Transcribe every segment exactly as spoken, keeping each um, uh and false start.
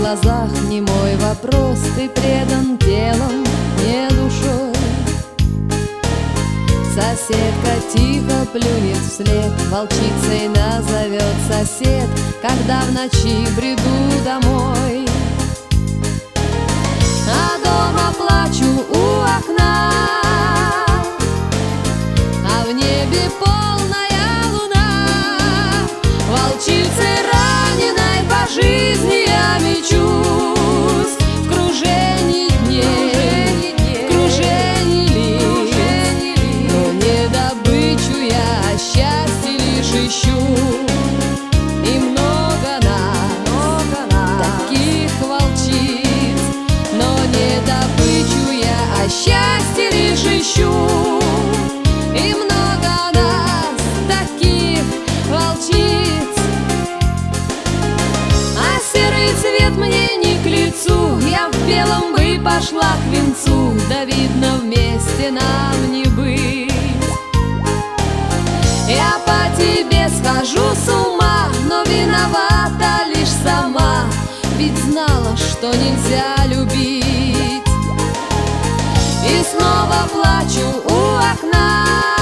глазах не мой вопрос, ты предан телом, не душой. Соседка тихо плюнет вслед, волчицей назовет сосед, когда в ночи бреду домой. А дома плачу у окна, а в небе полная луна. Волчицей раненой по жизни я мечусь в кружении дней, в кружении лиц. Но не добычу я, а счастье лишь ищу. И много нас, таких волчиц, но не добычу я, а счастье лишь ищу. И много нас, таких волчиц. А серый цвет мне не к лицу, я в белом бы пошла к венцу, да видно вместе нам не быть. Я по тебе схожу с ума, но виновата лишь сама, ведь знала, что нельзя любить. И снова плачу у окна,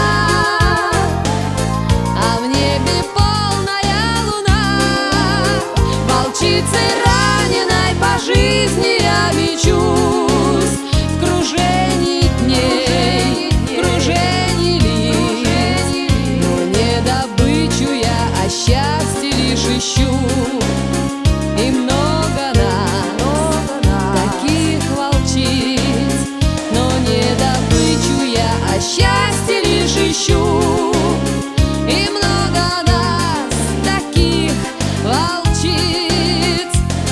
а в небе полная луна. Волчицей раненой по жизни я мечусь в кружении дней, в кружении лиц. Но не добычу я, а счастье лишь ищу. И много нас, таких волчиц, но не добычу я, а счастье лишь ищу. И много нас, таких волчиц.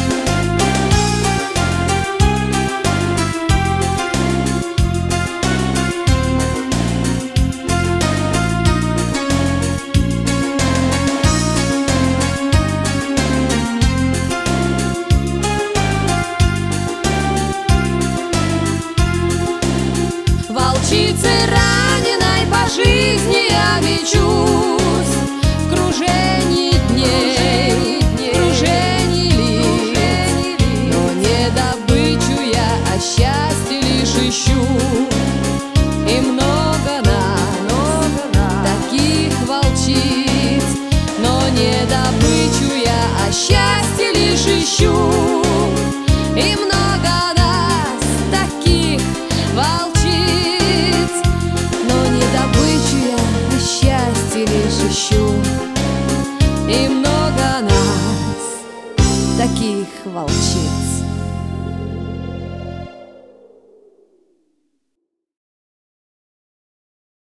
Волчицей раненой по жизни я мечусь в кружении дней, в кружении лиц. Но не добычу я, а счастье лишь ищу. И много нас, таких волчиц, но не добычу я, а счастье лишь ищу. И много нас, таких волчиц, но не добычу я, а счастье лишь ищу. И много нас, таких волчиц.